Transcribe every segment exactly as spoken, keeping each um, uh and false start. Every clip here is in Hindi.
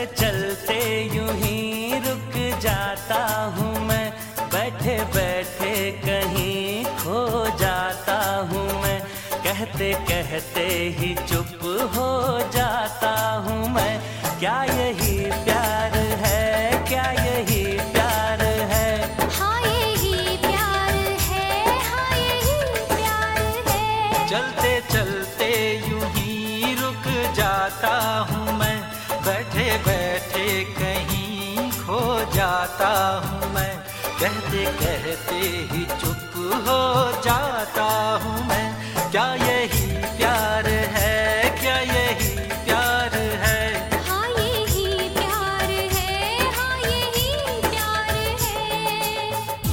चलते यूं ही रुक जाता हूँ मैं, बैठे बैठे कहीं खो जाता हूँ मैं, कहते कहते ही चुप हो जाता हूँ मैं। क्या यही प्यार है, क्या यही प्यार है? हाँ यही प्यार है, हाँ यही प्यार है। चलते चलते यूं ही रुक जाता हूँ मैं, बैठे बैठे कहीं खो जाता हूँ मैं, कहते कहते ही चुप हो जाता हूँ मैं। क्या यही प्यार है, क्या यही प्यार है? हाँ यही प्यार है, हाँ यही प्यार है।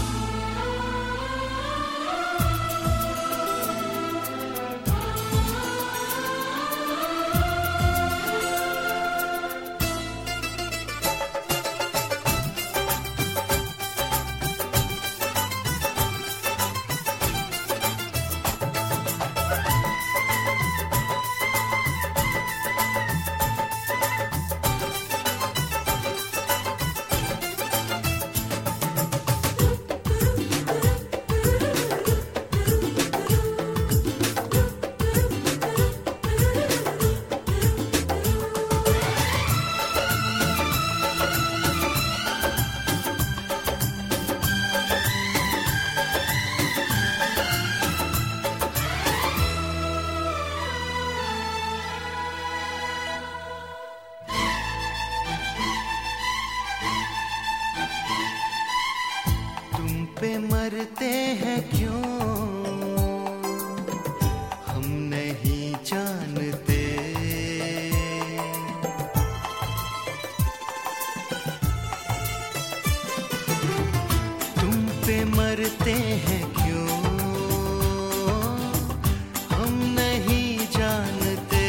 तुम पे मरते हैं क्यों हम नहीं जानते, तुम पे मरते हैं क्यों हम नहीं जानते,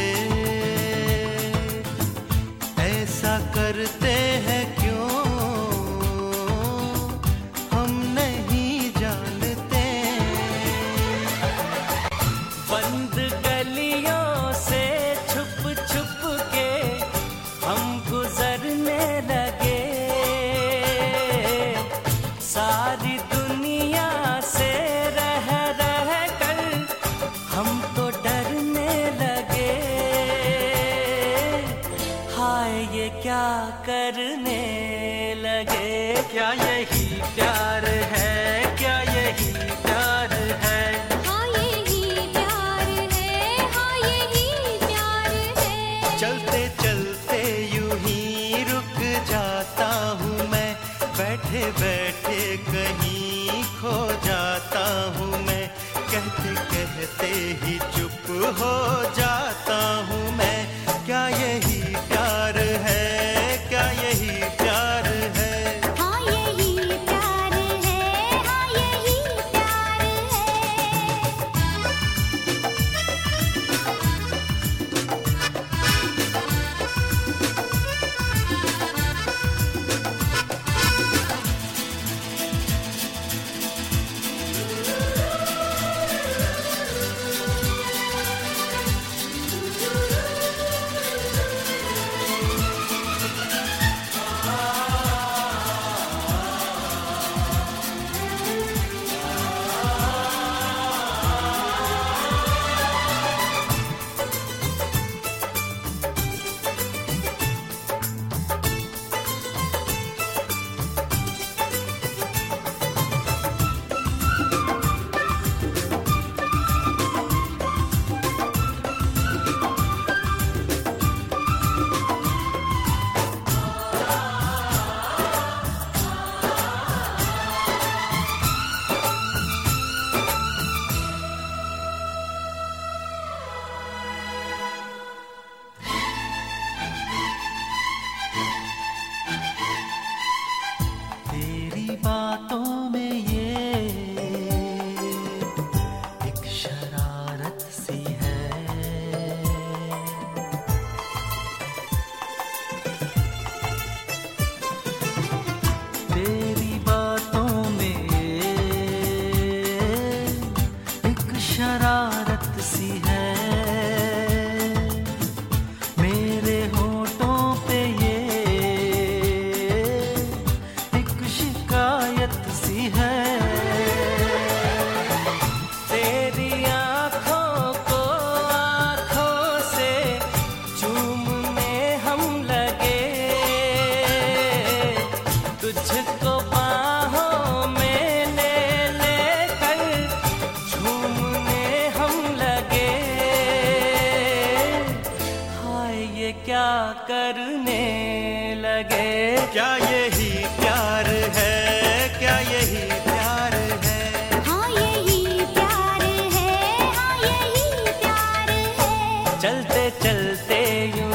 ऐसा करते हैं क्यों हम नहीं जानते। बंद गलियों से छुप छुप के हम गुजरने लगे, सारी दुनिया से रह रह कर हम तो डरने लगे। हाय ये क्या करने लगे? क्या यही प्यार है, क्या यही प्यार है? हाँ यही प्यार है, हाँ यही प्यार है। चलते चलते यूं ही रुक जाता हूँ मैं, बैठे बैठे कहीं खो जाता हूँ मैं, कहते कहते ही चुप हो जाता हूँ मैं। क्या यही प्यार है, क्या यही प्यार है? हाँ यही प्यार है, हाँ यही प्यार है। करने लगे। क्या यही प्यार है, क्या यही प्यार है? हाँ यही प्यार है, हाँ यही प्यार है। चलते चलते यूं